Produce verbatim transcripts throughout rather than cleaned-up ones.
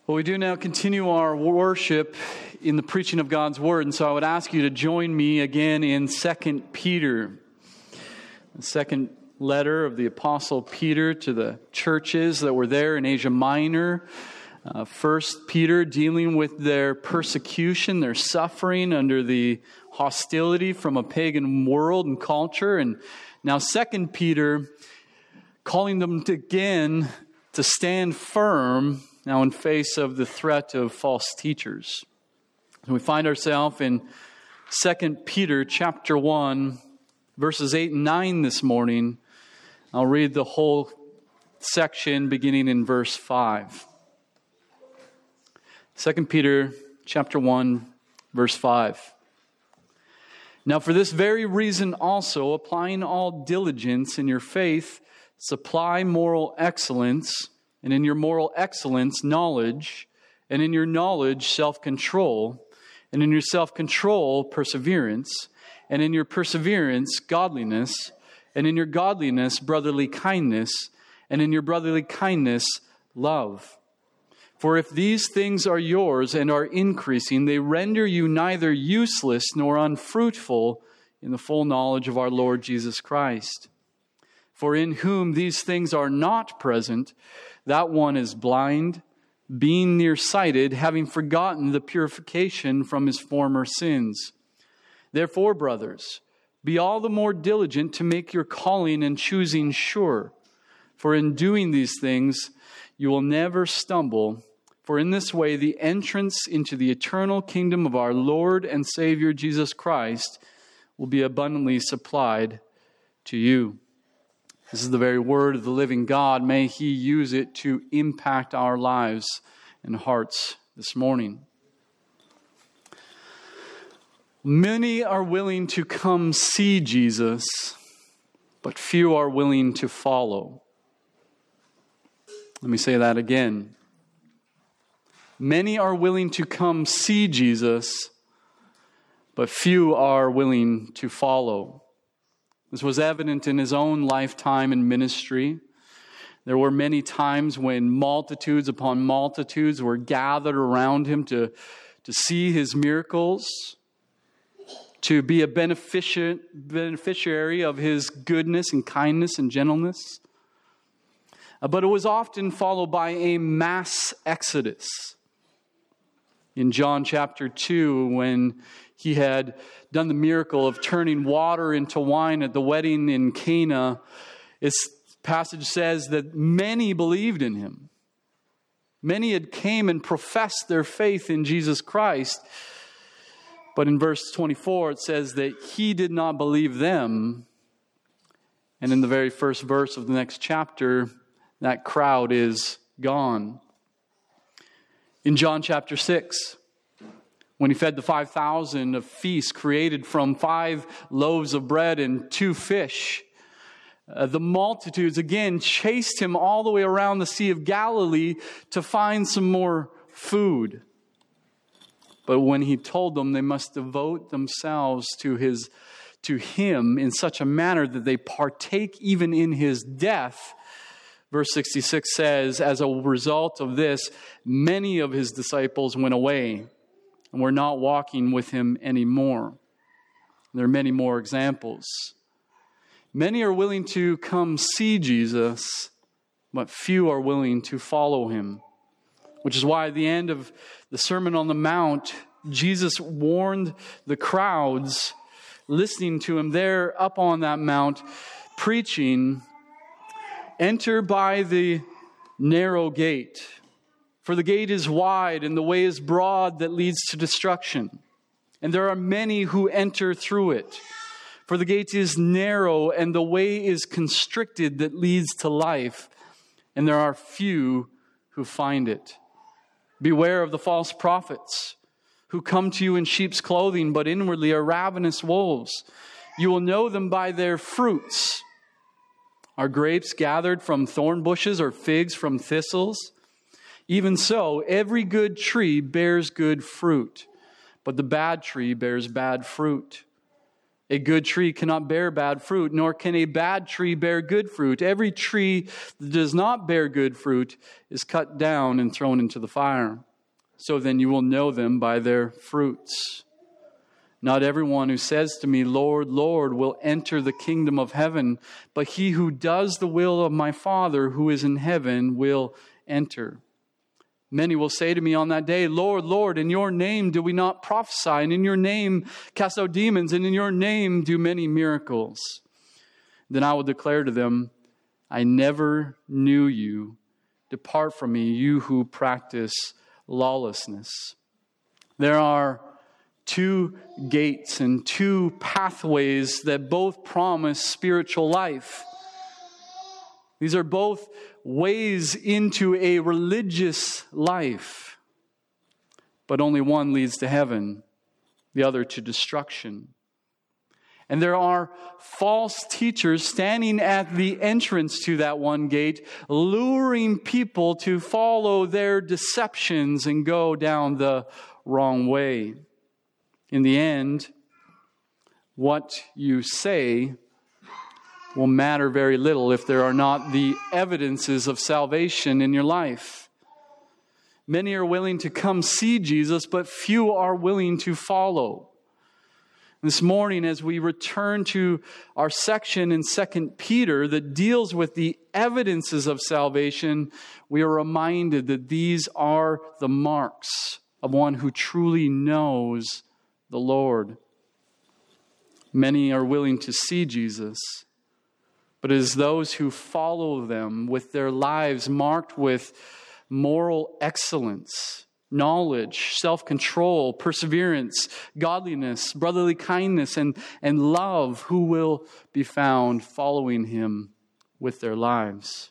Well, we do now continue our worship in the preaching of God's Word, and so I would ask you to join me again in Second Peter, the second letter of the Apostle Peter to the churches that were there in Asia Minor. Uh, First Peter dealing with their persecution, their suffering under the hostility from a pagan world and culture, and now Second Peter calling them to, again to stand firm now in face of the threat of false teachers. And we find ourselves in Second Peter chapter one, verses eight and nine this morning. I'll read the whole section beginning in verse five. Second Peter chapter one, verse five. Now for this very reason also, applying all diligence in your faith, supply moral excellence, and in your moral excellence, knowledge, and in your knowledge, self-control, and in your self-control, perseverance, and in your perseverance, godliness, and in your godliness, brotherly kindness, and in your brotherly kindness, love. For if these things are yours and are increasing, they render you neither useless nor unfruitful in the full knowledge of our Lord Jesus Christ. For in whom these things are not present, that one is blind, being nearsighted, having forgotten the purification from his former sins. Therefore, brothers, be all the more diligent to make your calling and choosing sure. For in doing these things, you will never stumble. For in this way, the entrance into the eternal kingdom of our Lord and Savior Jesus Christ will be abundantly supplied to you. This is the very word of the living God. May He use it to impact our lives and hearts this morning. Many are willing to come see Jesus, but few are willing to follow. Let me say that again. Many are willing to come see Jesus, but few are willing to follow. This was evident in his own lifetime and ministry. There were many times when multitudes upon multitudes were gathered around him to, to see his miracles, to be a benefici- beneficiary of his goodness and kindness and gentleness. Uh, but it was often followed by a mass exodus. In John chapter two, when he had done the miracle of turning water into wine at the wedding in Cana, this passage says that many believed in him. Many had came and professed their faith in Jesus Christ. But in verse twenty-four, it says that he did not believe them. And in the very first verse of the next chapter, that crowd is gone. In John chapter six, when he fed the five thousand, a feast created from five loaves of bread and two fish, uh, the multitudes again chased him all the way around the Sea of Galilee to find some more food. But when he told them they must devote themselves to his, to him in such a manner that they partake even in his death, verse sixty-six says, as a result of this, many of his disciples went away and were not walking with him anymore. There are many more examples. Many are willing to come see Jesus, but few are willing to follow him. Which is why at the end of the Sermon on the Mount, Jesus warned the crowds listening to him there up on that mount, preaching, "Enter by the narrow gate. For the gate is wide and the way is broad that leads to destruction. And there are many who enter through it. For the gate is narrow and the way is constricted that leads to life. And there are few who find it. Beware of the false prophets who come to you in sheep's clothing, but inwardly are ravenous wolves. You will know them by their fruits. Are grapes gathered from thorn bushes or figs from thistles? Even so, every good tree bears good fruit, but the bad tree bears bad fruit. A good tree cannot bear bad fruit, nor can a bad tree bear good fruit. Every tree that does not bear good fruit is cut down and thrown into the fire. So then you will know them by their fruits. Not everyone who says to me, Lord, Lord, will enter the kingdom of heaven, but he who does the will of my Father who is in heaven will enter. Many will say to me on that day, Lord, Lord, in your name do we not prophesy, and in your name cast out demons, and in your name do many miracles? Then I will declare to them, I never knew you. Depart from me, you who practice lawlessness. There are two gates and two pathways that both promise spiritual life. These are both ways into a religious life. But only one leads to heaven, the other to destruction. And there are false teachers standing at the entrance to that one gate, luring people to follow their deceptions and go down the wrong way. In the end, what you say will matter very little if there are not the evidences of salvation in your life. Many are willing to come see Jesus, but few are willing to follow. This morning, as we return to our section in Second Peter that deals with the evidences of salvation, we are reminded that these are the marks of one who truly knows the Lord. Many are willing to see Jesus, but it is those who follow them with their lives marked with moral excellence, knowledge, self-control, perseverance, godliness, brotherly kindness, and, and love who will be found following him with their lives.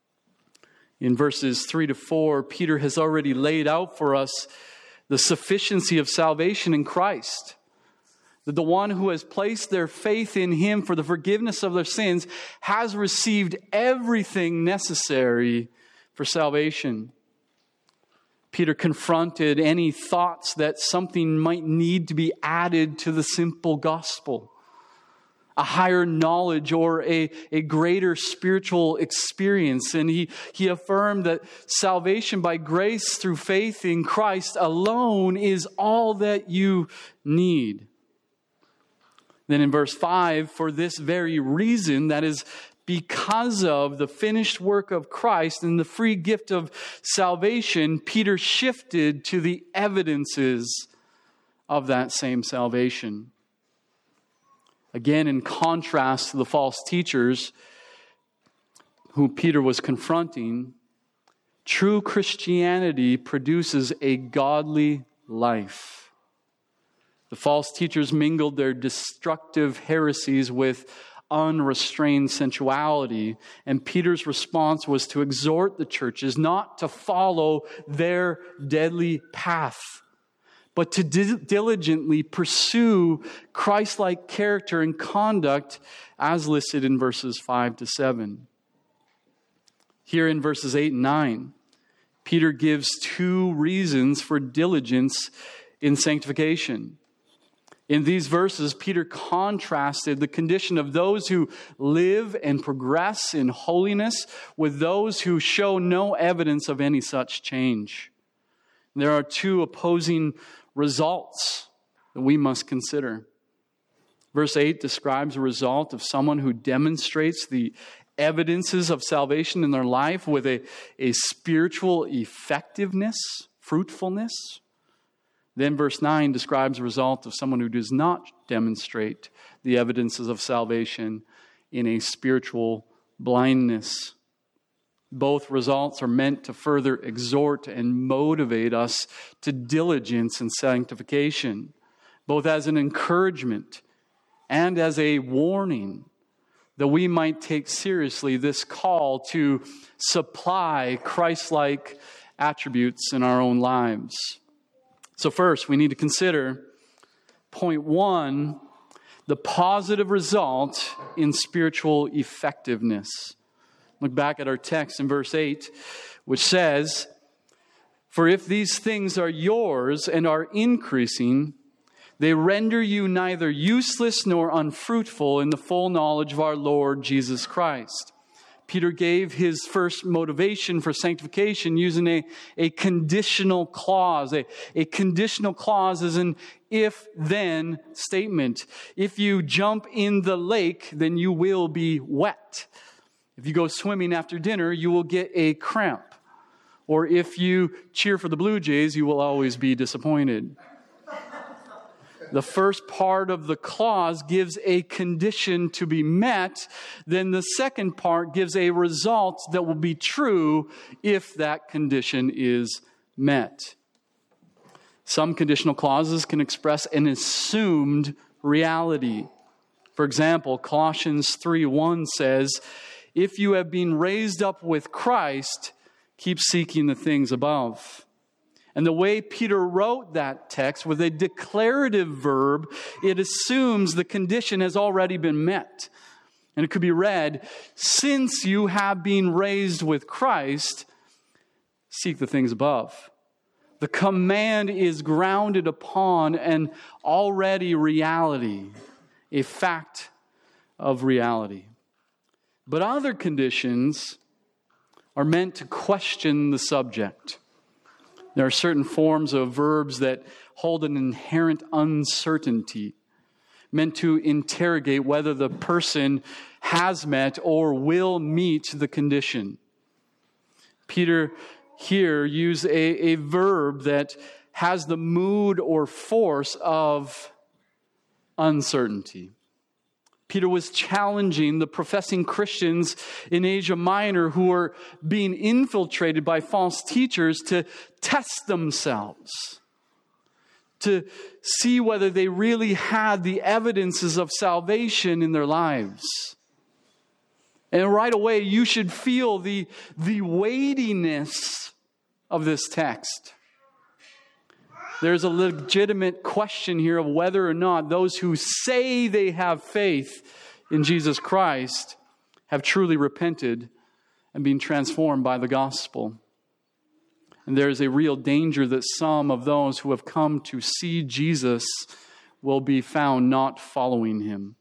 In verses three to four, Peter has already laid out for us the sufficiency of salvation in Christ. That the one who has placed their faith in him for the forgiveness of their sins has received everything necessary for salvation. Peter confronted any thoughts that something might need to be added to the simple gospel. A higher knowledge or a, a greater spiritual experience. And he, he affirmed that salvation by grace through faith in Christ alone is all that you need. Then in verse five, for this very reason, that is because of the finished work of Christ and the free gift of salvation, Peter shifted to the evidences of that same salvation. Again, in contrast to the false teachers who Peter was confronting, true Christianity produces a godly life. The false teachers mingled their destructive heresies with unrestrained sensuality, and Peter's response was to exhort the churches not to follow their deadly path, but to di- diligently pursue Christ-like character and conduct as listed in verses five to seven. Here in verses eight and nine, Peter gives two reasons for diligence in sanctification. In these verses, Peter contrasted the condition of those who live and progress in holiness with those who show no evidence of any such change. There are two opposing results that we must consider. Verse eight describes a result of someone who demonstrates the evidences of salvation in their life with a, a spiritual effectiveness, fruitfulness. Then verse nine describes the result of someone who does not demonstrate the evidences of salvation in a spiritual blindness. Both results are meant to further exhort and motivate us to diligence and sanctification, both as an encouragement and as a warning that we might take seriously this call to supply Christ-like attributes in our own lives. So first, we need to consider, point one, the positive result in spiritual effectiveness. Look back at our text in verse eight, which says, "For if these things are yours and are increasing, They render you neither useless nor unfruitful in the full knowledge of our Lord Jesus Christ. Peter gave his first motivation for sanctification using a, a conditional clause. A, a conditional clause is an if-then statement. If you jump in the lake, then you will be wet. If you go swimming after dinner, you will get a cramp. Or if you cheer for the Blue Jays, you will always be disappointed. The first part of the clause gives a condition to be met. Then the second part gives a result that will be true if that condition is met. Some conditional clauses can express an assumed reality. For example, Colossians three one says, "If you have been raised up with Christ, keep seeking the things above." And the way Peter wrote that text with a declarative verb, it assumes the condition has already been met. And it could be read, "Since you have been raised with Christ, seek the things above." The command is grounded upon an already reality, a fact of reality. But other conditions are meant to question the subject. There are certain forms of verbs that hold an inherent uncertainty, meant to interrogate whether the person has met or will meet the condition. Peter here used a, a verb that has the mood or force of uncertainty. Peter was challenging the professing Christians in Asia Minor who were being infiltrated by false teachers to test themselves, to see whether they really had the evidences of salvation in their lives. And right away, you should feel the, the weightiness of this text. There's a legitimate question here of whether or not those who say they have faith in Jesus Christ have truly repented and been transformed by the gospel. And there is a real danger that some of those who have come to see Jesus will be found not following him.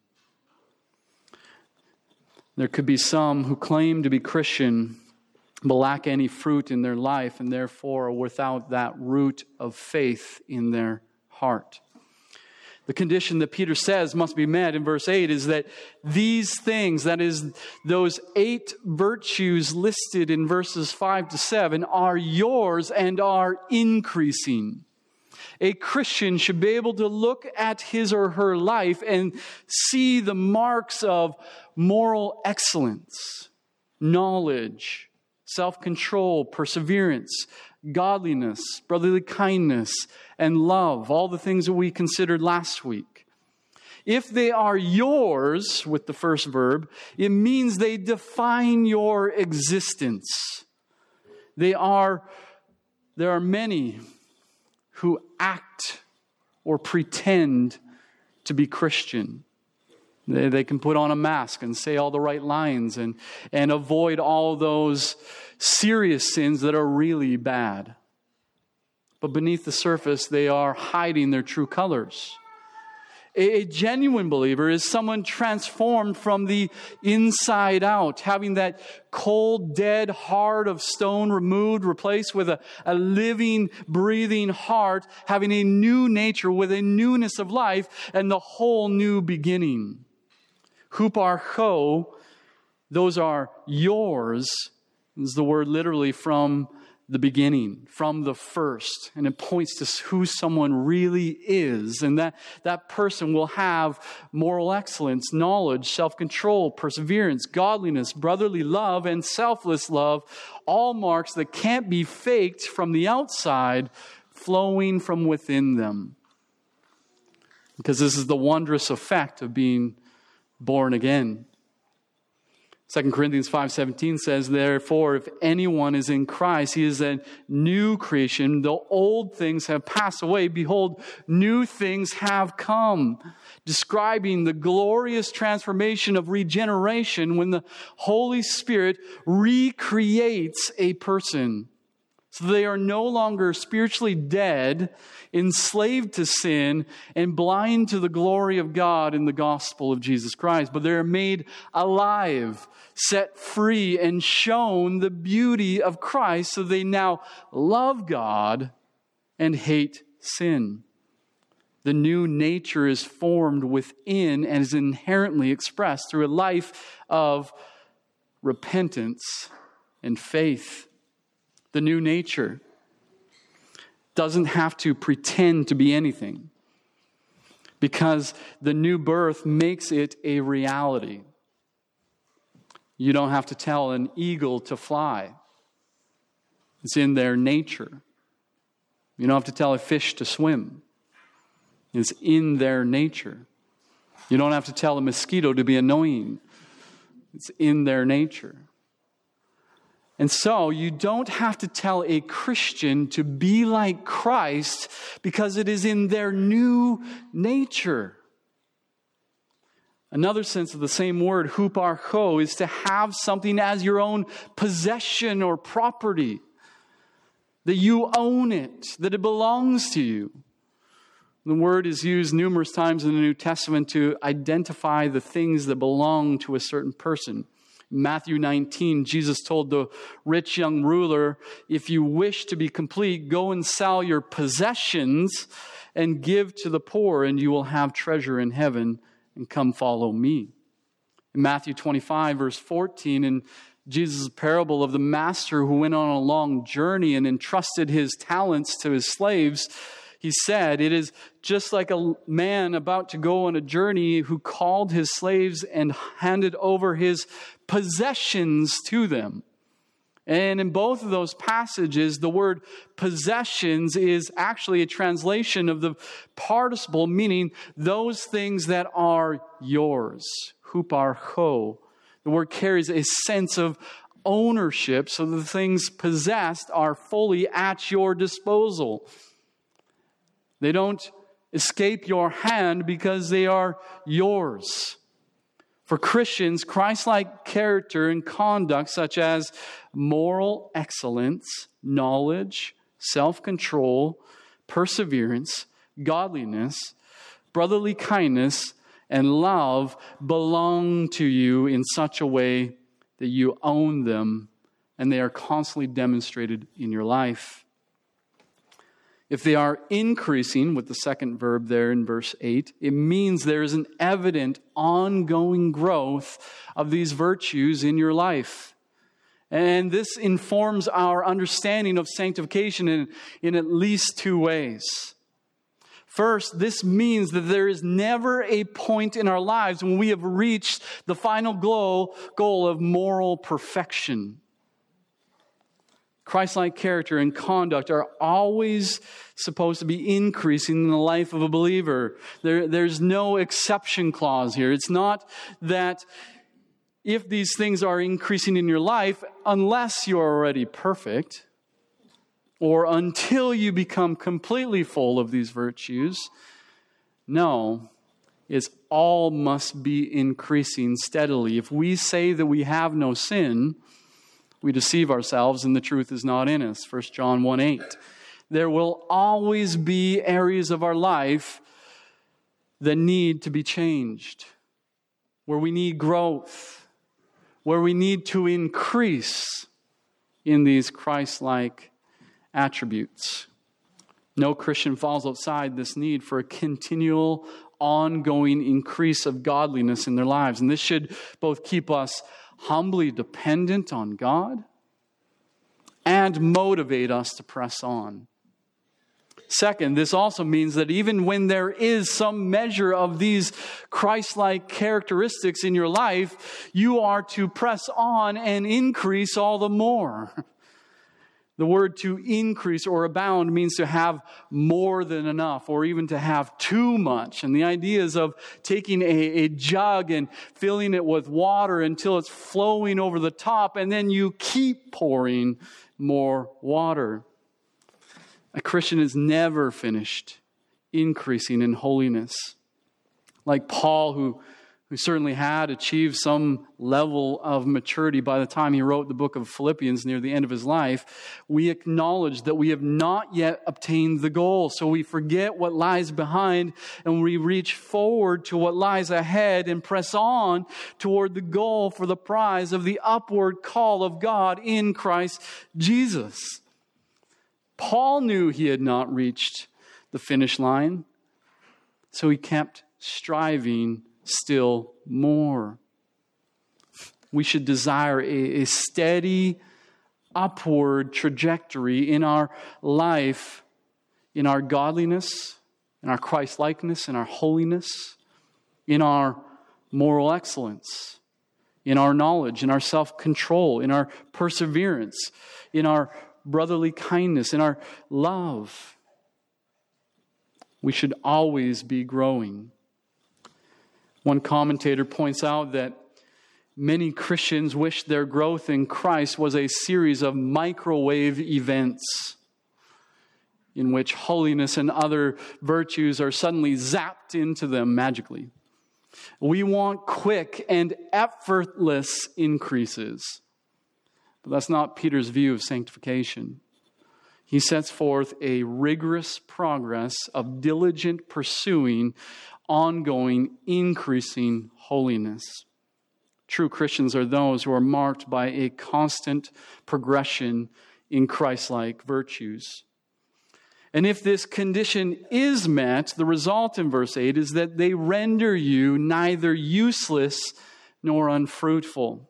There could be some who claim to be Christian but lack any fruit in their life, and therefore are without that root of faith in their heart. The condition that Peter says must be met in verse eight is that these things, that is, those eight virtues listed in verses five to seven, are yours and are increasing. A Christian should be able to look at his or her life and see the marks of moral excellence, knowledge, self-control, perseverance, godliness, brotherly kindness, and love, all the things that we considered last week. If they are yours, with the first verb, it means they define your existence. They are, there are many who act or pretend to be Christian. They, they can put on a mask and say all the right lines and, and avoid all those serious sins that are really bad. But beneath the surface, they are hiding their true colors. A, a genuine believer is someone transformed from the inside out, having that cold, dead heart of stone removed, replaced with a, a living, breathing heart, having a new nature with a newness of life and the whole new beginning. Huparcho, those are yours, is the word literally from the beginning, from the first. And it points to who someone really is. And that, that person will have moral excellence, knowledge, self-control, perseverance, godliness, brotherly love, and selfless love. All marks that can't be faked from the outside, flowing from within them. Because this is the wondrous effect of being born again. Second Corinthians five seventeen says, "Therefore, if anyone is in Christ, he is a new creation. The old things have passed away. Behold, new things have come." Describing the glorious transformation of regeneration when the Holy Spirit recreates a person. So they are no longer spiritually dead, enslaved to sin, and blind to the glory of God in the gospel of Jesus Christ. But they are made alive, set free, and shown the beauty of Christ, so they now love God and hate sin. The new nature is formed within and is inherently expressed through a life of repentance and faith. The new nature doesn't have to pretend to be anything, because the new birth makes it a reality. You don't have to tell an eagle to fly. It's in their nature. You don't have to tell a fish to swim. It's in their nature. You don't have to tell a mosquito to be annoying. It's in their nature. And so you don't have to tell a Christian to be like Christ, because it is in their new nature. Another sense of the same word, huparcho, is to have something as your own possession or property. That you own it, that it belongs to you. The word is used numerous times in the New Testament to identify the things that belong to a certain person. Matthew nineteen, Jesus told the rich young ruler, if you wish to be complete, go and sell your possessions and give to the poor, and you will have treasure in heaven, and come follow me. In Matthew twenty-five, verse fourteen, in Jesus' parable of the master who went on a long journey and entrusted his talents to his slaves, he said, it is just like a man about to go on a journey who called his slaves and handed over his possessions to them. And in both of those passages, the word possessions is actually a translation of the participle, meaning those things that are yours. Huparcho. The word carries a sense of ownership, so the things possessed are fully at your disposal. They don't escape your hand because they are yours. For Christians, Christ-like character and conduct such as moral excellence, knowledge, self-control, perseverance, godliness, brotherly kindness, and love belong to you in such a way that you own them, and they are constantly demonstrated in your life. If they are increasing, with the second verb there in verse eight, it means there is an evident ongoing growth of these virtues in your life. And this informs our understanding of sanctification in, in at least two ways. First, this means that there is never a point in our lives when we have reached the final goal, goal of moral perfection. Christ-like character and conduct are always supposed to be increasing in the life of a believer. There, there's no exception clause here. It's not that if these things are increasing in your life, unless you're already perfect, or until you become completely full of these virtues. No, it's all must be increasing steadily. If we say that we have no sin, we deceive ourselves and the truth is not in us. First John one eight. There will always be areas of our life that need to be changed, where we need growth, where we need to increase in these Christ-like attributes. No Christian falls outside this need for a continual, ongoing increase of godliness in their lives. And this should both keep us humbly dependent on God and motivate us to press on. Second, this also means that even when there is some measure of these Christ-like characteristics in your life, you are to press on and increase all the more. The word to increase or abound means to have more than enough, or even to have too much. And the idea is of taking a, a jug and filling it with water until it's flowing over the top, and then you keep pouring more water. A Christian is never finished increasing in holiness. Like Paul, who who certainly had achieved some level of maturity by the time he wrote the book of Philippians near the end of his life, we acknowledge that we have not yet obtained the goal. So we forget what lies behind and we reach forward to what lies ahead and press on toward the goal for the prize of the upward call of God in Christ Jesus. Paul knew he had not reached the finish line, so he kept striving still more. We should desire a, a steady upward trajectory in our life, in our godliness, in our Christ-likeness, in our holiness, in our moral excellence, in our knowledge, in our self-control, in our perseverance, in our brotherly kindness, in our love. We should always be growing. One commentator points out that many Christians wish their growth in Christ was a series of microwave events in which holiness and other virtues are suddenly zapped into them magically. We want quick and effortless increases. But that's not Peter's view of sanctification. He sets forth a rigorous progress of diligent pursuing, ongoing, increasing holiness. True Christians are those who are marked by a constant progression in Christ-like virtues. And if this condition is met, the result in verse eight is that they render you neither useless nor unfruitful.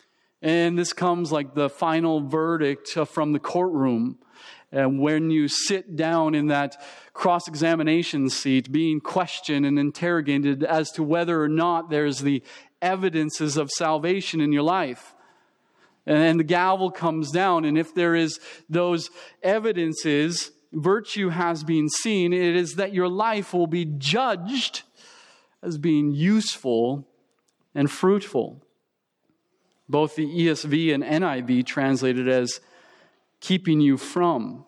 And this comes like the final verdict from the courtroom. And when you sit down in that cross-examination seat, being questioned and interrogated as to whether or not there's the evidences of salvation in your life. And the gavel comes down, and if there is those evidences, virtue has been seen, it is that your life will be judged as being useful and fruitful. Both the E S V and N I V translated as keeping you from,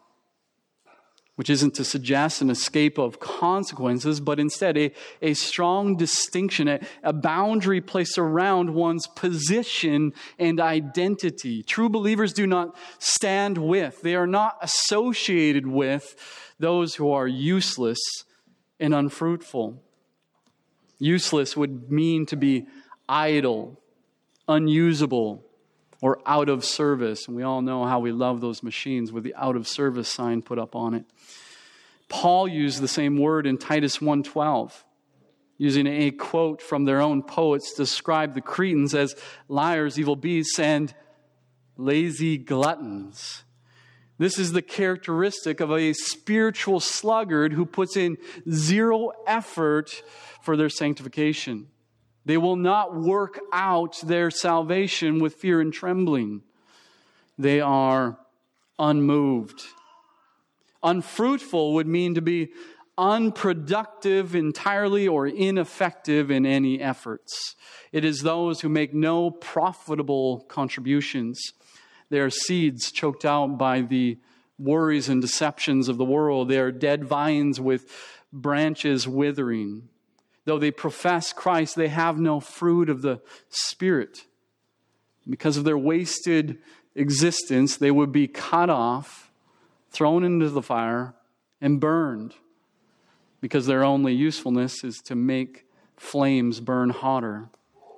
which isn't to suggest an escape of consequences, but instead a, a strong distinction, a, a boundary placed around one's position and identity. True believers do not stand with, they are not associated with those who are useless and unfruitful. Useless would mean to be idle, unusable, or out of service. And we all know how we love those machines with the out of service sign put up on it. Paul used the same word in Titus one twelve, using a quote from their own poets to describe the Cretans as liars, evil beasts, and lazy gluttons. This is the characteristic of a spiritual sluggard who puts in zero effort for their sanctification. They will not work out their salvation with fear and trembling. They are unmoved. Unfruitful would mean to be unproductive entirely or ineffective in any efforts. It is those who make no profitable contributions. They are seeds choked out by the worries and deceptions of the world. They are dead vines with branches withering. Though they profess Christ, they have no fruit of the Spirit. Because of their wasted existence, they would be cut off, thrown into the fire, and burned. Because their only usefulness is to make flames burn hotter.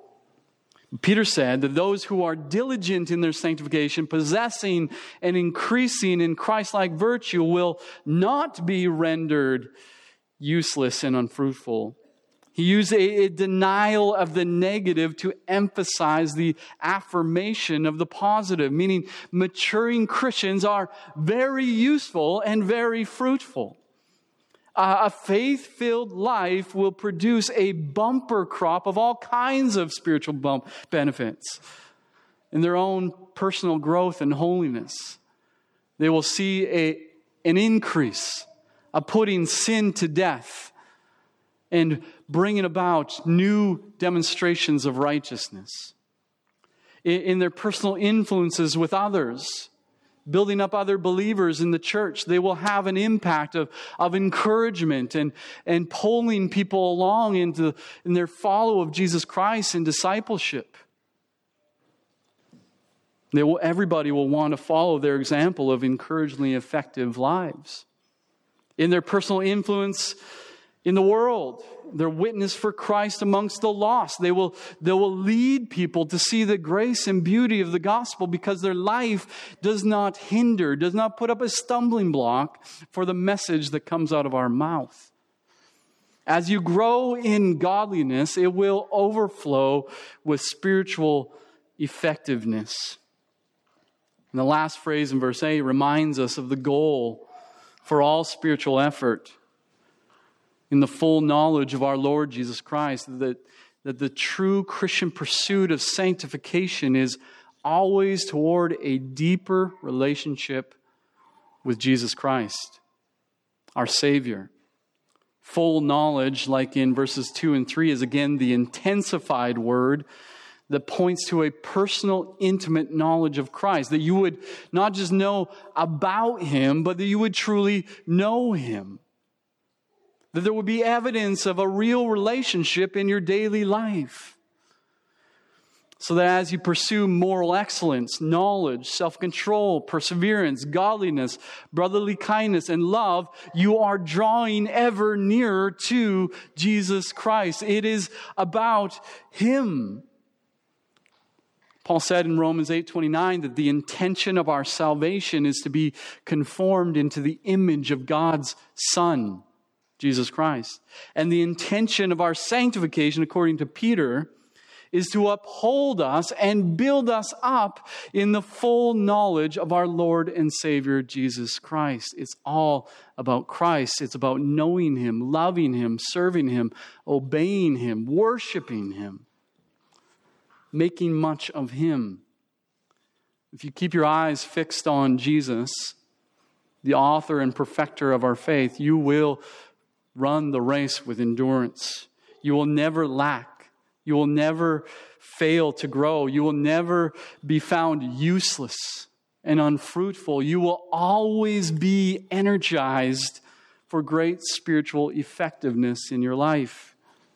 Peter said that those who are diligent in their sanctification, possessing and increasing in Christ-like virtue, will not be rendered useless and unfruitful. He used a, a denial of the negative to emphasize the affirmation of the positive, meaning maturing Christians are very useful and very fruitful. Uh, a faith-filled life will produce a bumper crop of all kinds of spiritual bump benefits in their own personal growth and holiness. They will see a, an increase, a putting sin to death, and bringing about new demonstrations of righteousness. In, in their personal influences with others, building up other believers in the church. They will have an impact of, of encouragement and, and pulling people along into in their follow of Jesus Christ and discipleship. They will, everybody will want to follow their example of encouragingly effective lives. In their personal influence in the world, their witness for Christ amongst the lost. They will, they will lead people to see the grace and beauty of the gospel because their life does not hinder, does not put up a stumbling block for the message that comes out of our mouth. As you grow in godliness, it will overflow with spiritual effectiveness. And the last phrase in verse eight reminds us of the goal for all spiritual effort in the full knowledge of our Lord Jesus Christ, that, that the true Christian pursuit of sanctification is always toward a deeper relationship with Jesus Christ, our Savior. Full knowledge, like in verses two and three, is again the intensified word that points to a personal, intimate knowledge of Christ, that you would not just know about Him, but that you would truly know Him. That there would be evidence of a real relationship in your daily life. So that as you pursue moral excellence, knowledge, self-control, perseverance, godliness, brotherly kindness, and love, you are drawing ever nearer to Jesus Christ. It is about Him. Paul said in Romans eight twenty-nine that the intention of our salvation is to be conformed into the image of God's Son, Jesus Christ. And the intention of our sanctification, according to Peter, is to uphold us and build us up in the full knowledge of our Lord and Savior, Jesus Christ. It's all about Christ. It's about knowing Him, loving Him, serving Him, obeying Him, worshiping Him, making much of Him. If you keep your eyes fixed on Jesus, the author and perfecter of our faith, you will run the race with endurance. You will never lack. You will never fail to grow. You will never be found useless and unfruitful. You will always be energized for great spiritual effectiveness in your life.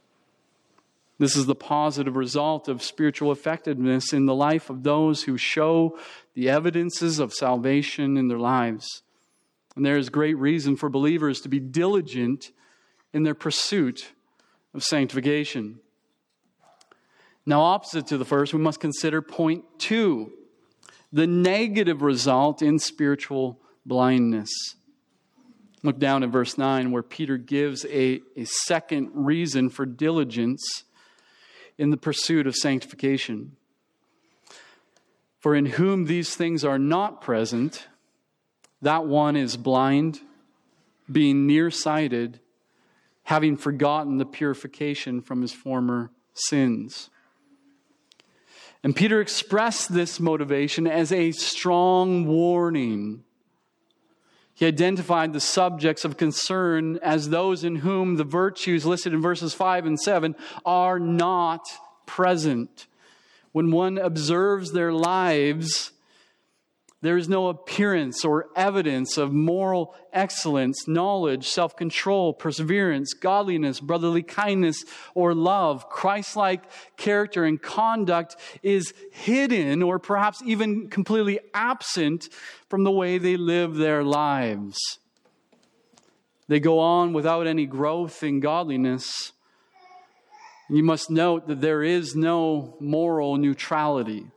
This is the positive result of spiritual effectiveness in the life of those who show the evidences of salvation in their lives. And there is great reason for believers to be diligent in their pursuit of sanctification. Now, opposite to the first, we must consider point two, the negative result in spiritual blindness. Look down at verse nine, where Peter gives a, a second reason for diligence in the pursuit of sanctification. For in whom these things are not present, that one is blind, being nearsighted, having forgotten the purification from his former sins. And Peter expressed this motivation as a strong warning. He identified the subjects of concern as those in whom the virtues listed in verses five and seven are not present. When one observes their lives, there is no appearance or evidence of moral excellence, knowledge, self-control, perseverance, godliness, brotherly kindness, or love. Christ-like character and conduct is hidden or perhaps even completely absent from the way they live their lives. They go on without any growth in godliness. You must note that there is no moral neutrality.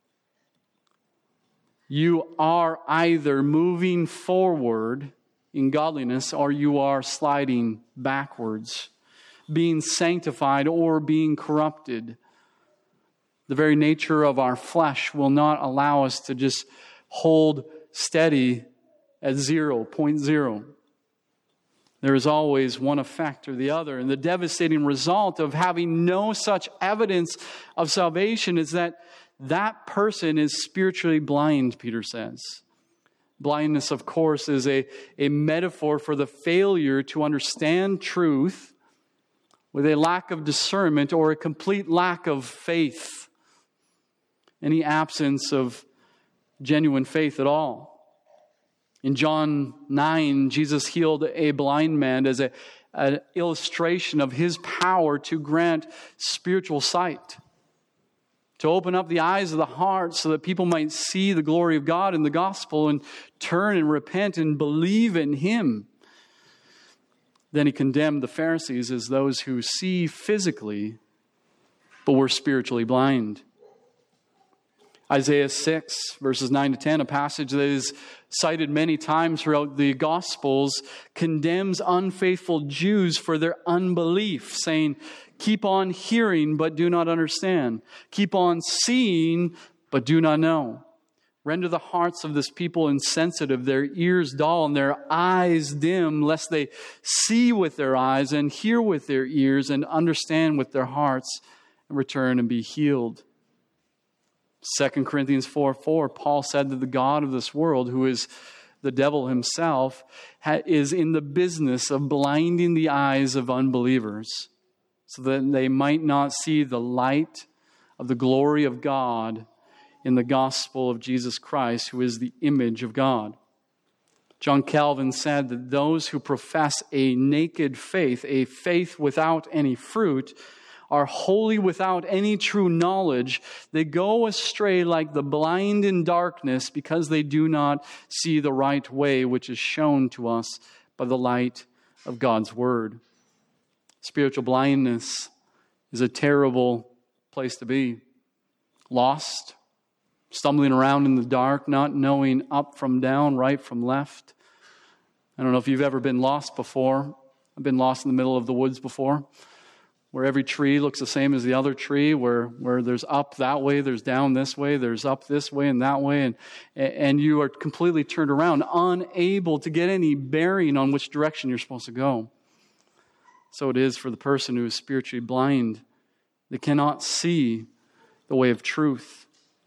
You are either moving forward in godliness or you are sliding backwards, being sanctified or being corrupted. The very nature of our flesh will not allow us to just hold steady at zero, point zero. There is always one effect or the other. And the devastating result of having no such evidence of salvation is that that person is spiritually blind, Peter says. Blindness, of course, is a, a metaphor for the failure to understand truth with a lack of discernment or a complete lack of faith. Any absence of genuine faith at all. In John nine, Jesus healed a blind man as a, an illustration of his power to grant spiritual sight, to open up the eyes of the heart so that people might see the glory of God in the gospel and turn and repent and believe in him. Then he condemned the Pharisees as those who see physically, but were spiritually blind. Isaiah six, verses nine to ten, a passage that is cited many times throughout the Gospels, condemns unfaithful Jews for their unbelief, saying, keep on hearing, but do not understand. Keep on seeing, but do not know. Render the hearts of this people insensitive, their ears dull, and their eyes dim, lest they see with their eyes and hear with their ears and understand with their hearts and return and be healed. Second Corinthians four four, Paul said that the God of this world, who is the devil himself, is in the business of blinding the eyes of unbelievers so that they might not see the light of the glory of God in the gospel of Jesus Christ, who is the image of God. John Calvin said that those who profess a naked faith, a faith without any fruit, are wholly without any true knowledge. They go astray like the blind in darkness because they do not see the right way, which is shown to us by the light of God's word. Spiritual blindness is a terrible place to be. Lost, stumbling around in the dark, not knowing up from down, right from left. I don't know if you've ever been lost before. I've been lost in the middle of the woods before, where every tree looks the same as the other tree, where, where there's up that way, there's down this way, there's up this way and that way, and, and you are completely turned around, unable to get any bearing on which direction you're supposed to go. So it is for the person who is spiritually blind. They cannot see the way of truth.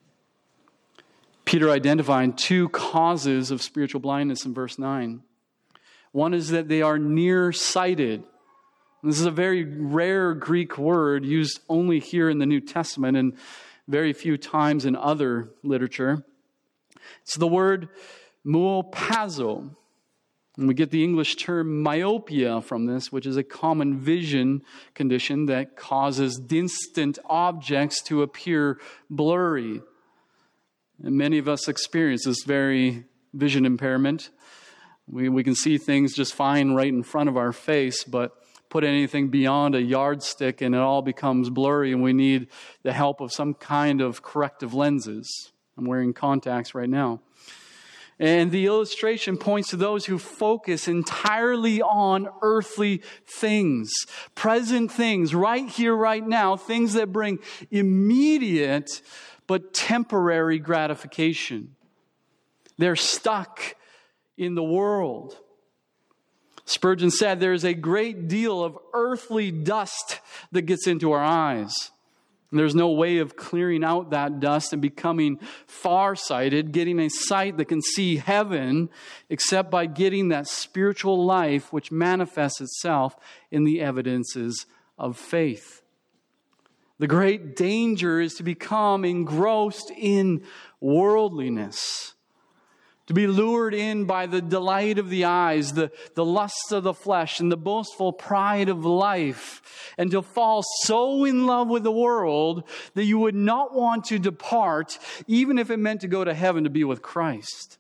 Peter identified two causes of spiritual blindness in verse nine. One is that they are nearsighted. This is a very rare Greek word used only here in the New Testament and very few times in other literature. It's the word muopazo. And we get the English term myopia from this, which is a common vision condition that causes distant objects to appear blurry. And many of us experience this very vision impairment. We, we can see things just fine right in front of our face, but put anything beyond a yardstick and it all becomes blurry and we need the help of some kind of corrective lenses. I'm wearing contacts right now. And the illustration points to those who focus entirely on earthly things, present things, right here, right now, things that bring immediate but temporary gratification. They're stuck in the world. Spurgeon said there is a great deal of earthly dust that gets into our eyes. And there's no way of clearing out that dust and becoming farsighted, getting a sight that can see heaven, except by getting that spiritual life which manifests itself in the evidences of faith. The great danger is to become engrossed in worldliness, to be lured in by the delight of the eyes, the, the lust of the flesh, and the boastful pride of life, and to fall so in love with the world that you would not want to depart, even if it meant to go to heaven to be with Christ.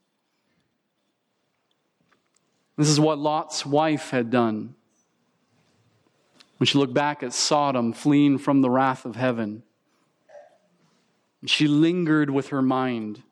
This is what Lot's wife had done when she looked back at Sodom, fleeing from the wrath of heaven. She lingered with her mind,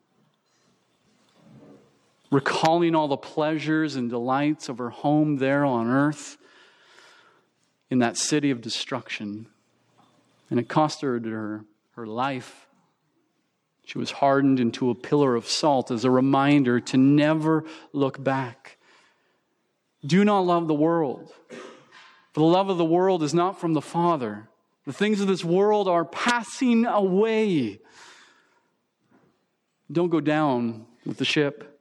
recalling all the pleasures and delights of her home there on earth in that city of destruction. And it cost her her, her life. She was hardened into a pillar of salt as a reminder to never look back. Do not love the world, for the love of the world is not from the Father. The things of this world are passing away. Don't go down with the ship.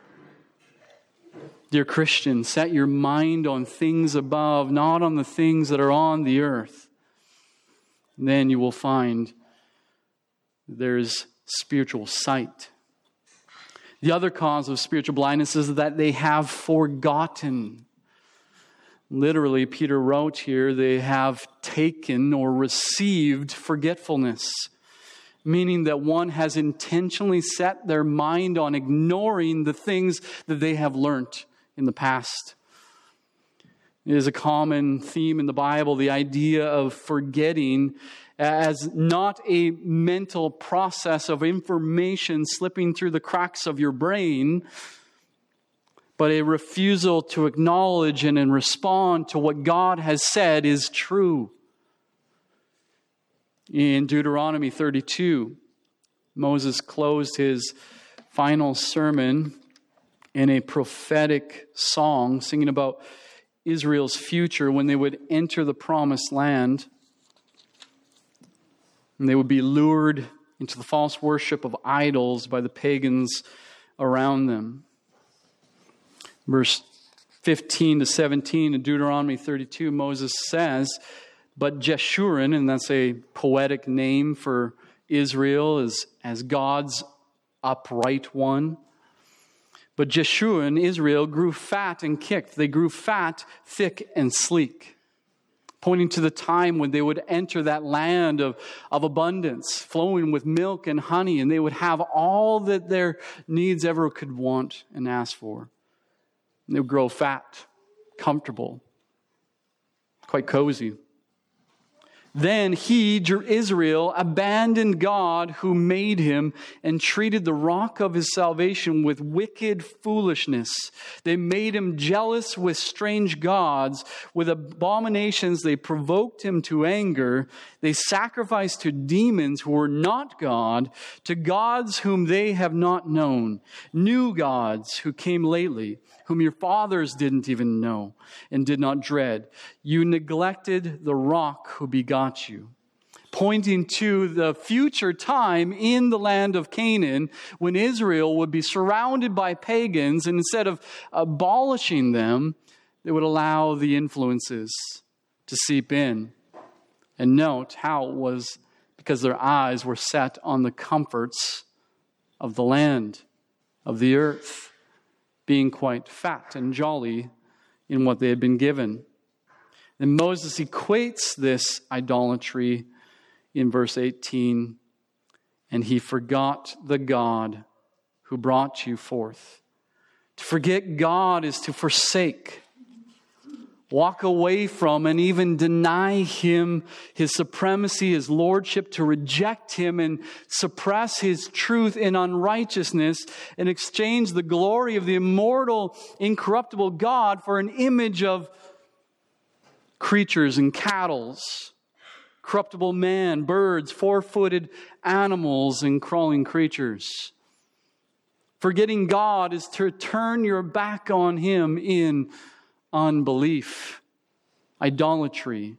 Dear Christian, set your mind on things above, not on the things that are on the earth. And then you will find there's spiritual sight. The other cause of spiritual blindness is that they have forgotten. Literally, Peter wrote here, they have taken or received forgetfulness, meaning that one has intentionally set their mind on ignoring the things that they have learned in the past. It is a common theme in the Bible, the idea of forgetting as not a mental process of information slipping through the cracks of your brain, but a refusal to acknowledge and, and respond to what God has said is true. In Deuteronomy thirty-two, Moses closed his final sermon in a prophetic song, singing about Israel's future when they would enter the promised land. And they would be lured into the false worship of idols by the pagans around them. Verse fifteen to seventeen in Deuteronomy thirty-two, Moses says, but Jeshurun, and that's a poetic name for Israel as, as God's upright one. But Jeshurun, Israel, grew fat and kicked. They grew fat, thick, and sleek, pointing to the time when they would enter that land of, of abundance, flowing with milk and honey, and they would have all that their needs ever could want and ask for. And they would grow fat, comfortable, quite cozy. Then he, Israel, abandoned God who made him and treated the rock of his salvation with wicked foolishness. They made him jealous with strange gods. With abominations, they provoked him to anger. They sacrificed to demons who were not God, to gods whom they have not known, new gods who came lately, whom your fathers didn't even know and did not dread. You neglected the rock who begot you, pointing to the future time in the land of Canaan when Israel would be surrounded by pagans, and instead of abolishing them, they would allow the influences to seep in. And note how it was because their eyes were set on the comforts of the land, of the earth, being quite fat and jolly in what they had been given. And Moses equates this idolatry in verse eighteen, and he forgot the God who brought you forth. To forget God is to forsake, walk away from, and even deny him his supremacy, his lordship, to reject him and suppress his truth in unrighteousness and exchange the glory of the immortal, incorruptible God for an image of creatures and cattle, corruptible man, birds, four-footed animals, and crawling creatures. Forgetting God is to turn your back on him in unbelief, idolatry.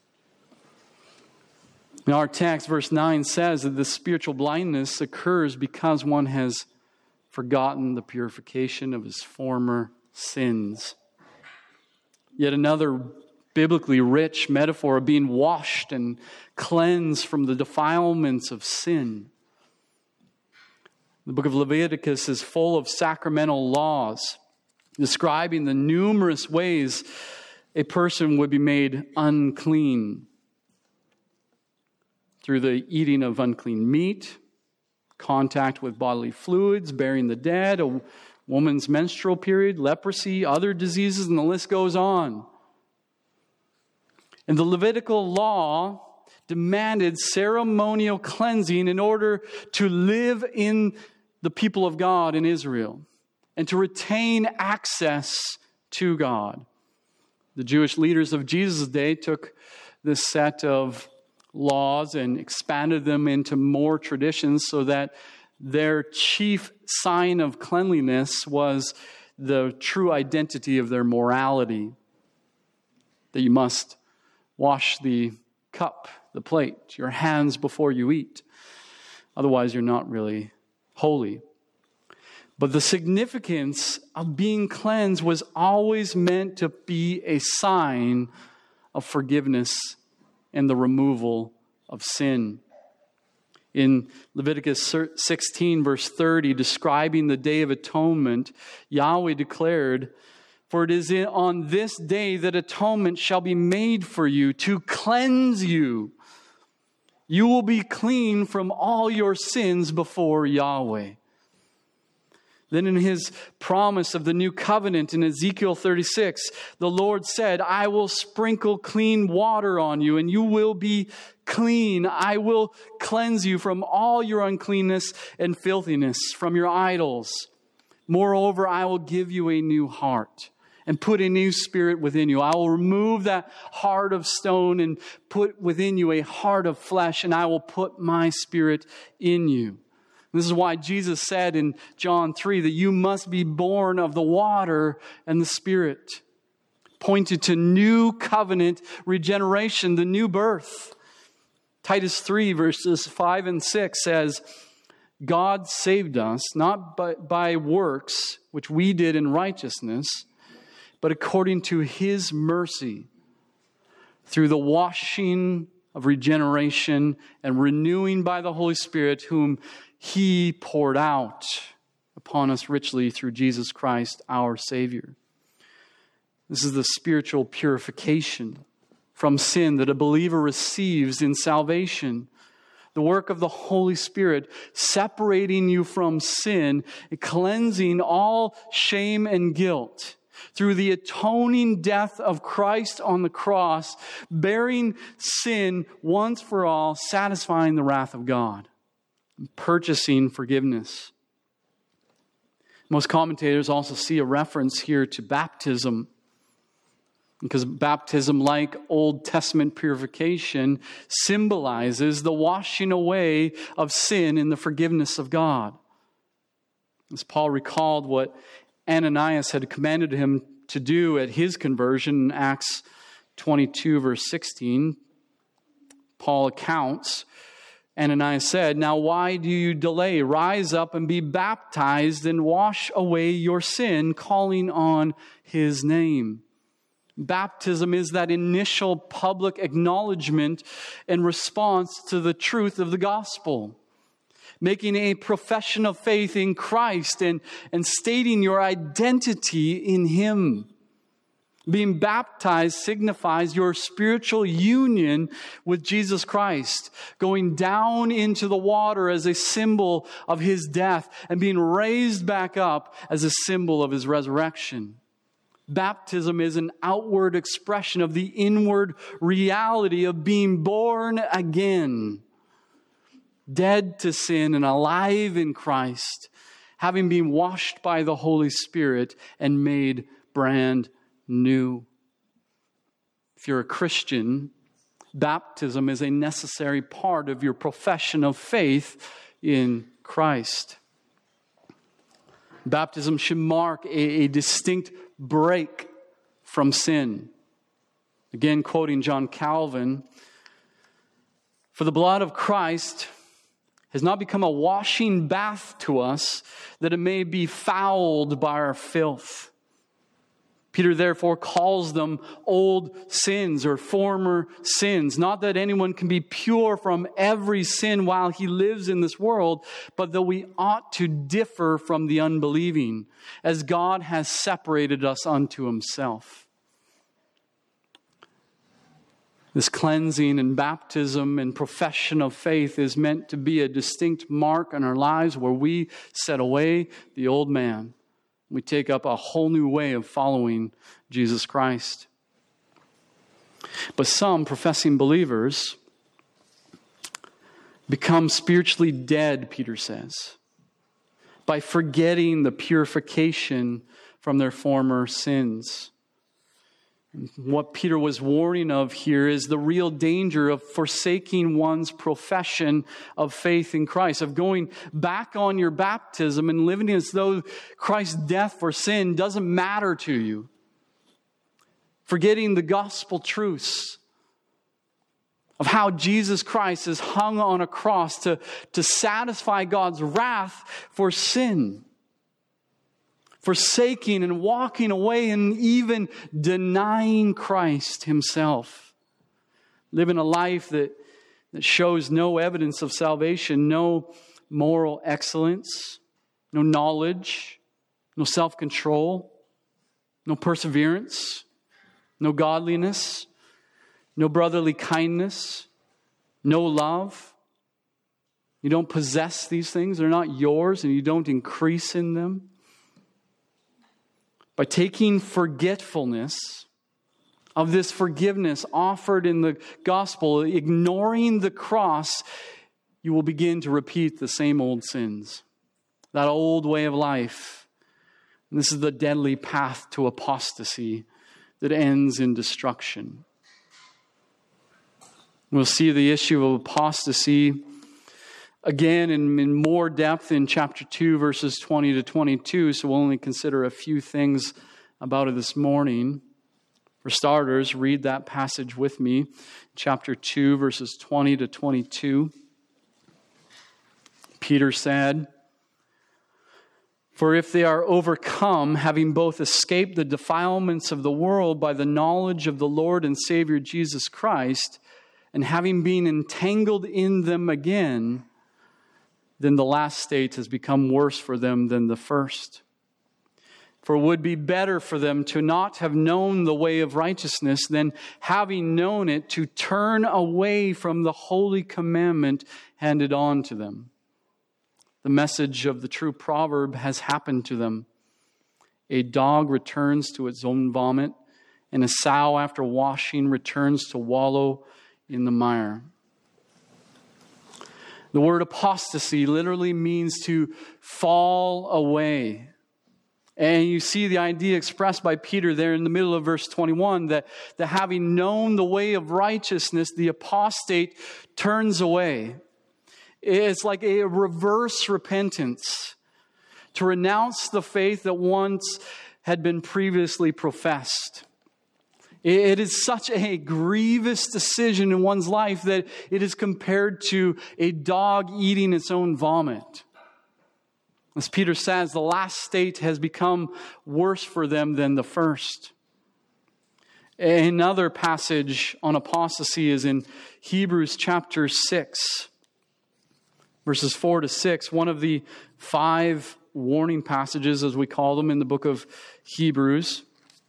In our text, verse nine says that the spiritual blindness occurs because one has forgotten the purification of his former sins. Yet another biblically rich metaphor of being washed and cleansed from the defilements of sin. The book of Leviticus is full of sacramental laws describing the numerous ways a person would be made unclean through the eating of unclean meat, contact with bodily fluids, burying the dead, a woman's menstrual period, leprosy, other diseases, and the list goes on. And the Levitical law demanded ceremonial cleansing in order to live in the people of God in Israel and to retain access to God. The Jewish leaders of Jesus' day took this set of laws and expanded them into more traditions so that their chief sign of cleanliness was the true identity of their morality. That you must wash the cup, the plate, your hands before you eat. Otherwise, you're not really holy. But the significance of being cleansed was always meant to be a sign of forgiveness and the removal of sin. In Leviticus sixteen, verse thirty, describing the Day of Atonement, Yahweh declared, "For it is on this day that atonement shall be made for you to cleanse you. You will be clean from all your sins before Yahweh." Then in his promise of the new covenant in Ezekiel thirty-six, the Lord said, "I will sprinkle clean water on you, and you will be clean. I will cleanse you from all your uncleanness and filthiness, from your idols. Moreover, I will give you a new heart and put a new spirit within you. I will remove that heart of stone and put within you a heart of flesh, and I will put my spirit in you." This is why Jesus said in John three that you must be born of the water and the Spirit. Pointed to new covenant regeneration, the new birth. Titus three verses five and six says, "God saved us not by, by works which we did in righteousness, but according to His mercy, through the washing of regeneration and renewing by the Holy Spirit, whom He poured out upon us richly through Jesus Christ, our Savior." This is the spiritual purification from sin that a believer receives in salvation. The work of the Holy Spirit separating you from sin, cleansing all shame and guilt through the atoning death of Christ on the cross, bearing sin once for all, satisfying the wrath of God, purchasing forgiveness. Most commentators also see a reference here to baptism, because baptism, like Old Testament purification, symbolizes the washing away of sin in the forgiveness of God. As Paul recalled what Ananias had commanded him to do at his conversion in Acts twenty-two, verse sixteen, Paul accounts, Ananias said, "Now why do you delay? Rise up and be baptized and wash away your sin, calling on His name." Baptism is that initial public acknowledgement and response to the truth of the gospel. Making a profession of faith in Christ and, and stating your identity in Him. Being baptized signifies your spiritual union with Jesus Christ, going down into the water as a symbol of His death and being raised back up as a symbol of His resurrection. Baptism is an outward expression of the inward reality of being born again, dead to sin and alive in Christ, having been washed by the Holy Spirit and made brand new. If you're a Christian, baptism is a necessary part of your profession of faith in Christ. Baptism should mark a, a distinct break from sin. Again, quoting John Calvin, "For the blood of Christ has not become a washing bath to us, that it may be fouled by our filth." Peter therefore calls them old sins or former sins. Not that anyone can be pure from every sin while he lives in this world, but that we ought to differ from the unbelieving, as God has separated us unto Himself. This cleansing and baptism and profession of faith is meant to be a distinct mark in our lives where we set away the old man. We take up a whole new way of following Jesus Christ. But some professing believers become spiritually dead, Peter says, by forgetting the purification from their former sins. What Peter was warning of here is the real danger of forsaking one's profession of faith in Christ, of going back on your baptism and living as though Christ's death for sin doesn't matter to you. Forgetting the gospel truths of how Jesus Christ is hung on a cross to, to satisfy God's wrath for sin. Forsaking and walking away and even denying Christ Himself. Living a life that that shows no evidence of salvation, no moral excellence, no knowledge, no self-control, no perseverance, no godliness, no brotherly kindness, no love. You don't possess these things. They're not yours, and you don't increase in them. By taking forgetfulness of this forgiveness offered in the gospel, ignoring the cross, you will begin to repeat the same old sins, that old way of life. And this is the deadly path to apostasy that ends in destruction. We'll see the issue of apostasy again in, in more depth in chapter two, verses twenty to twenty-two, so we'll only consider a few things about it this morning. For starters, read that passage with me, chapter two, verses twenty to twenty-two. Peter said, "For if they are overcome, having both escaped the defilements of the world by the knowledge of the Lord and Savior Jesus Christ, and having been entangled in them again, then the last state has become worse for them than the first. For it would be better for them to not have known the way of righteousness than, having known it, to turn away from the holy commandment handed on to them. The message of the true proverb has happened to them. A dog returns to its own vomit, and a sow after washing returns to wallow in the mire." The word apostasy literally means to fall away. And you see the idea expressed by Peter there in the middle of verse twenty-one, that, that having known the way of righteousness, the apostate turns away. It's like a reverse repentance, to renounce the faith that once had been previously professed. It is such a grievous decision in one's life that it is compared to a dog eating its own vomit. As Peter says, the last state has become worse for them than the first. Another passage on apostasy is in Hebrews chapter six, verses four to six, one of the five warning passages, as we call them, in the book of Hebrews.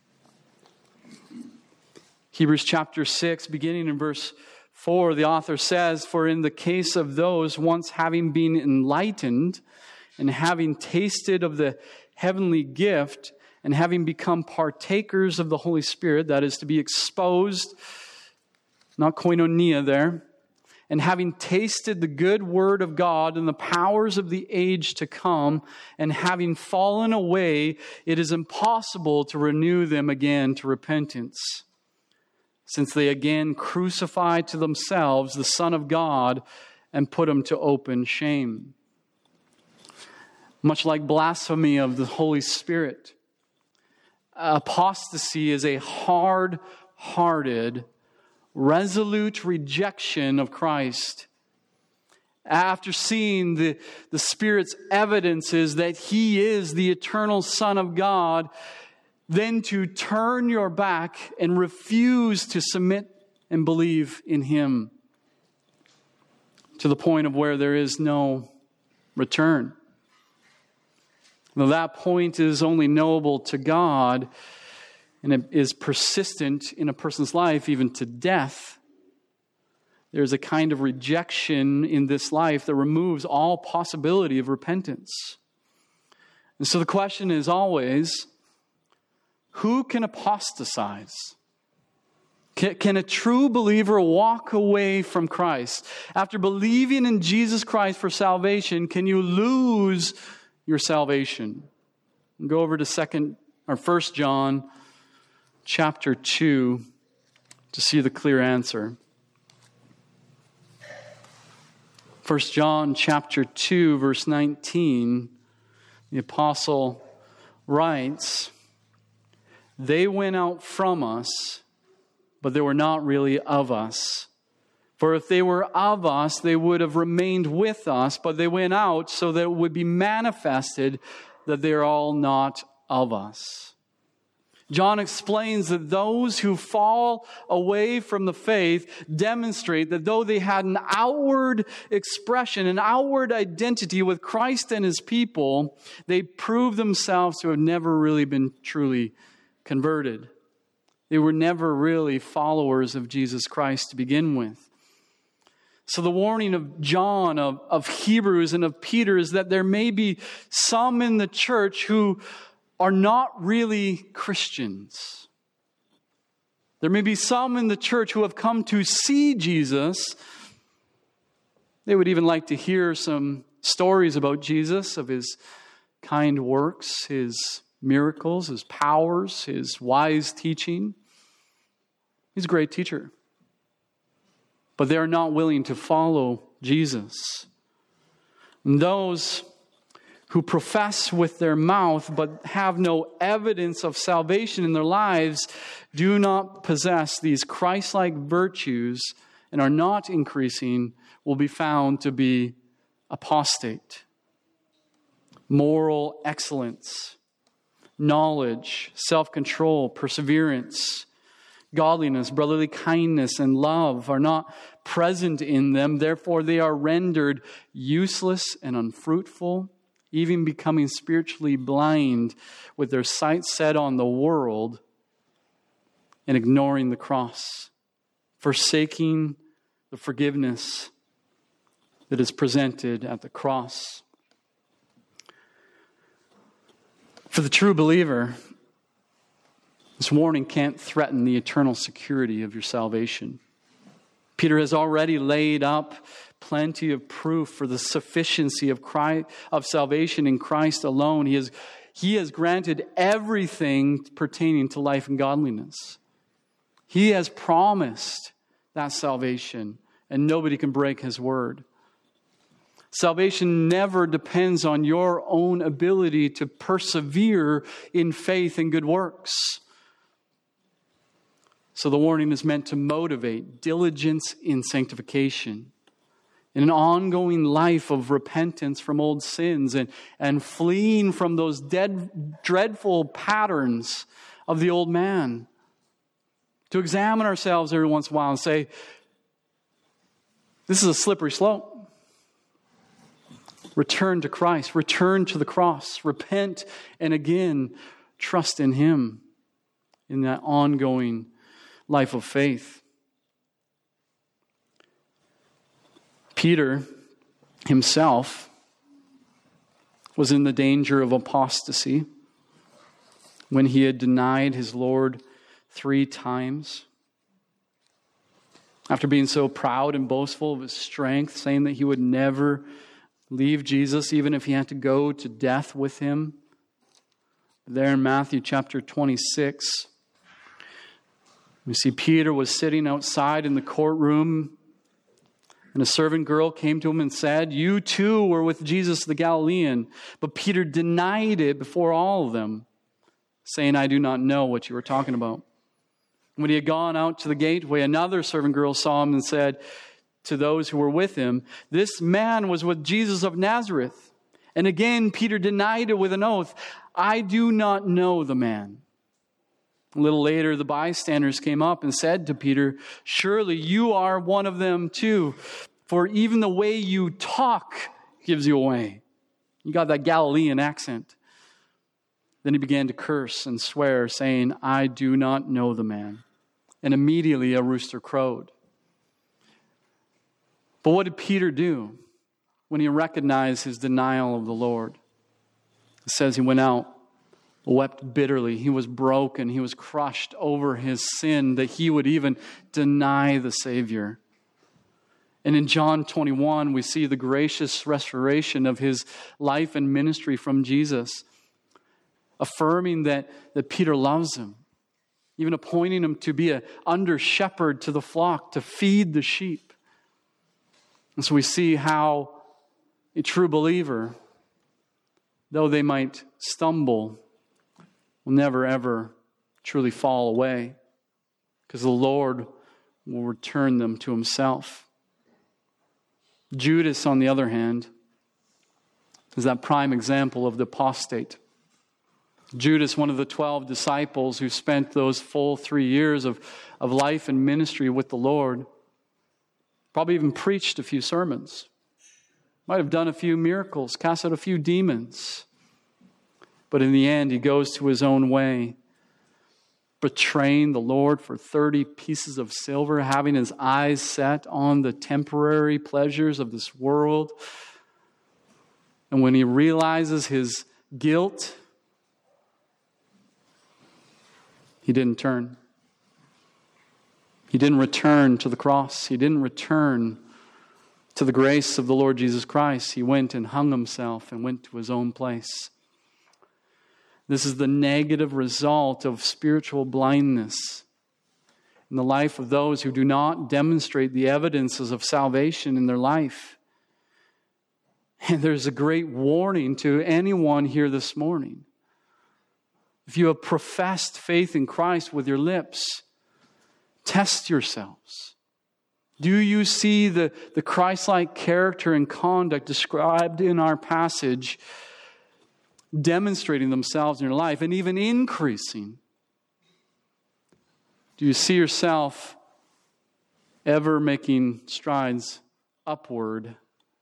Hebrews chapter six, beginning in verse four, the author says, "For in the case of those once having been enlightened and having tasted of the heavenly gift and having become partakers of the Holy Spirit," that is to be exposed, not koinonia there, "and having tasted the good word of God and the powers of the age to come, and having fallen away, it is impossible to renew them again to repentance, since they again crucify to themselves the Son of God and put him to open shame." Much like blasphemy of the Holy Spirit, apostasy is a hard-hearted, resolute rejection of Christ. After seeing the, the Spirit's evidences that He is the eternal Son of God, then to turn your back and refuse to submit and believe in Him, to the point of where there is no return. Now, that point is only knowable to God, and it is persistent in a person's life, even to death. There's a kind of rejection in this life that removes all possibility of repentance. And so the question is always, who can apostatize? Can, can a true believer walk away from Christ? After believing in Jesus Christ for salvation, can you lose your salvation? Go over to second or First John chapter two to see the clear answer. First John chapter two, verse nineteen, the apostle writes, "They went out from us, but they were not really of us. For if they were of us, they would have remained with us, but they went out so that it would be manifested that they are all not of us." John explains that those who fall away from the faith demonstrate that though they had an outward expression, an outward identity with Christ and his people, they prove themselves to have never really been truly converted. They were never really followers of Jesus Christ to begin with. So the warning of John, of, of Hebrews, and of Peter is that there may be some in the church who are not really Christians. There may be some in the church who have come to see Jesus. They would even like to hear some stories about Jesus, of his kind works, his miracles, his powers, his wise teaching. He's a great teacher. But they are not willing to follow Jesus. And those who profess with their mouth but have no evidence of salvation in their lives do not possess these Christ-like virtues and are not increasing will be found to be apostate. Moral excellence, knowledge, self-control, perseverance, godliness, brotherly kindness, and love are not present in them. Therefore, they are rendered useless and unfruitful, even becoming spiritually blind with their sights set on the world and ignoring the cross, forsaking the forgiveness that is presented at the cross. For the true believer, this warning can't threaten the eternal security of your salvation. Peter has already laid up plenty of proof for the sufficiency of Christ, of salvation in Christ alone. He has, he has granted everything pertaining to life and godliness. He has promised that salvation, and nobody can break his word. Salvation never depends on your own ability to persevere in faith and good works. So the warning is meant to motivate diligence in sanctification, in an ongoing life of repentance from old sins and, and fleeing from those dead, dreadful patterns of the old man. To examine ourselves every once in a while and say, this is a slippery slope. Return to Christ. Return to the cross. Repent and again trust in Him in that ongoing life of faith. Peter himself was in the danger of apostasy when he had denied his Lord three times. After being so proud and boastful of his strength, saying that he would never leave Jesus even if he had to go to death with him. There in Matthew chapter twenty-six, we see Peter was sitting outside in the courtroom, and a servant girl came to him and said, "You too were with Jesus the Galilean." But Peter denied it before all of them, saying, "I do not know what you are talking about." When he had gone out to the gateway, another servant girl saw him and said to those who were with him, "This man was with Jesus of Nazareth." And again, Peter denied it with an oath, "I do not know the man." A little later, the bystanders came up and said to Peter, "Surely you are one of them too, for even the way you talk gives you away." You got that Galilean accent. Then he began to curse and swear, saying, "I do not know the man." And immediately a rooster crowed. But what did Peter do when he recognized his denial of the Lord? It says he went out, wept bitterly. He was broken. He was crushed over his sin that he would even deny the Savior. And in John twenty-one, we see the gracious restoration of his life and ministry from Jesus, affirming that, that Peter loves him, even appointing him to be an under shepherd to the flock, to feed the sheep. And so we see how a true believer, though they might stumble, will never ever truly fall away, because the Lord will return them to Himself. Judas, on the other hand, is that prime example of the apostate. Judas, one of the twelve disciples who spent those full three years of, of life and ministry with the Lord, probably even preached a few sermons, might have done a few miracles, cast out a few demons. But in the end, he goes to his own way, betraying the Lord for thirty pieces of silver, having his eyes set on the temporary pleasures of this world. And when he realizes his guilt, he didn't turn. He didn't return to the cross. He didn't return to the grace of the Lord Jesus Christ. He went and hung himself and went to his own place. This is the negative result of spiritual blindness in the life of those who do not demonstrate the evidences of salvation in their life. And there's a great warning to anyone here this morning. If you have professed faith in Christ with your lips, test yourselves. Do you see the, the Christ-like character and conduct described in our passage demonstrating themselves in your life and even increasing? Do you see yourself ever making strides upward?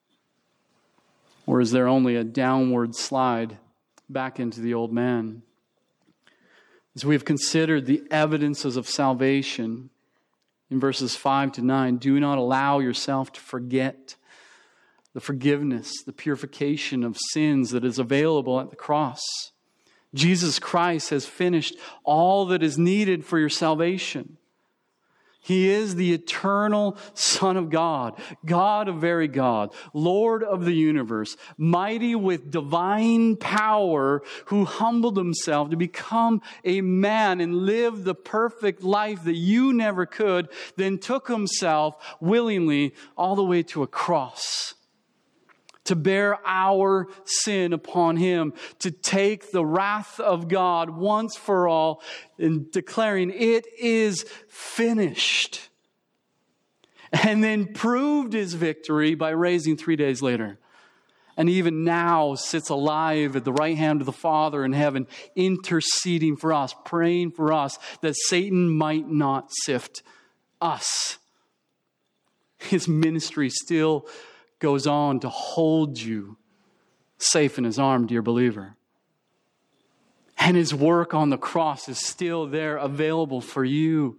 Or is there only a downward slide back into the old man? As we have considered the evidences of salvation in verses five to nine, do not allow yourself to forget the forgiveness, the purification of sins that is available at the cross. Jesus Christ has finished all that is needed for your salvation. He is the eternal Son of God, God of very God, Lord of the universe, mighty with divine power, who humbled himself to become a man and live the perfect life that you never could, then took himself willingly all the way to a cross to bear our sin upon him, to take the wrath of God once for all in declaring it is finished. And then proved his victory by raising three days later. And even now sits alive at the right hand of the Father in heaven, interceding for us, praying for us that Satan might not sift us. His ministry still goes on to hold you safe in his arm, dear believer. And his work on the cross is still there, available for you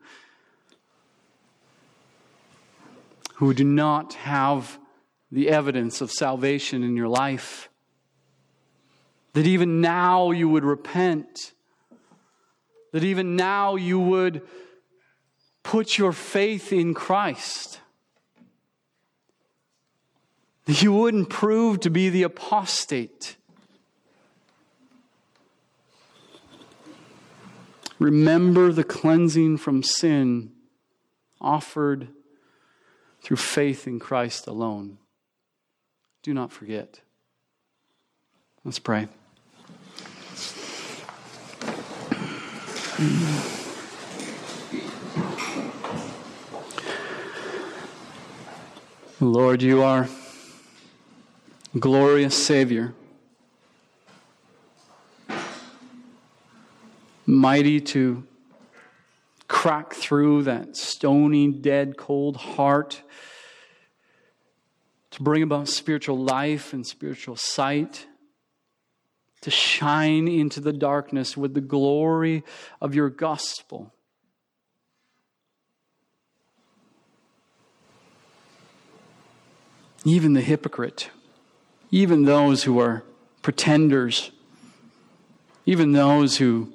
who do not have the evidence of salvation in your life. That even now you would repent. That even now you would put your faith in Christ. That you wouldn't prove to be the apostate. Remember the cleansing from sin offered through faith in Christ alone. Do not forget. Let's pray. Lord, you are glorious Savior, mighty to crack through that stony, dead, cold heart, to bring about spiritual life and spiritual sight, to shine into the darkness with the glory of your gospel. Even the hypocrite, even those who are pretenders, even those who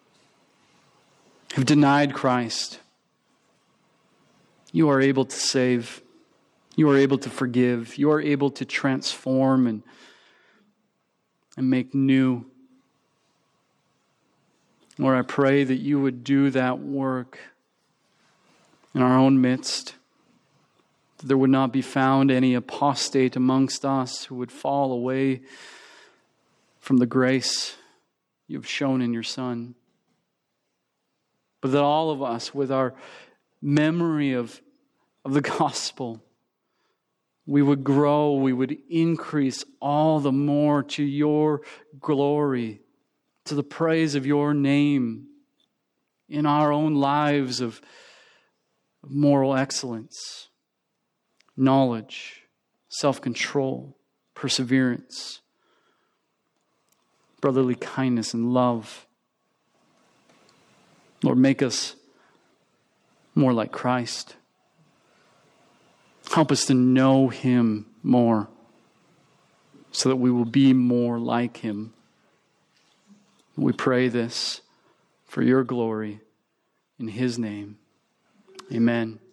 have denied Christ, you are able to save. You are able to forgive. You are able to transform and, and make new. Lord, I pray that you would do that work in our own midst. That there would not be found any apostate amongst us who would fall away from the grace you have shown in your Son. But that all of us, with our memory of, of the gospel, we would grow, we would increase all the more to your glory, to the praise of your name in our own lives of moral excellence, knowledge, self-control, perseverance, brotherly kindness and love. Lord, make us more like Christ. Help us to know Him more so that we will be more like Him. We pray this for your glory in His name. Amen.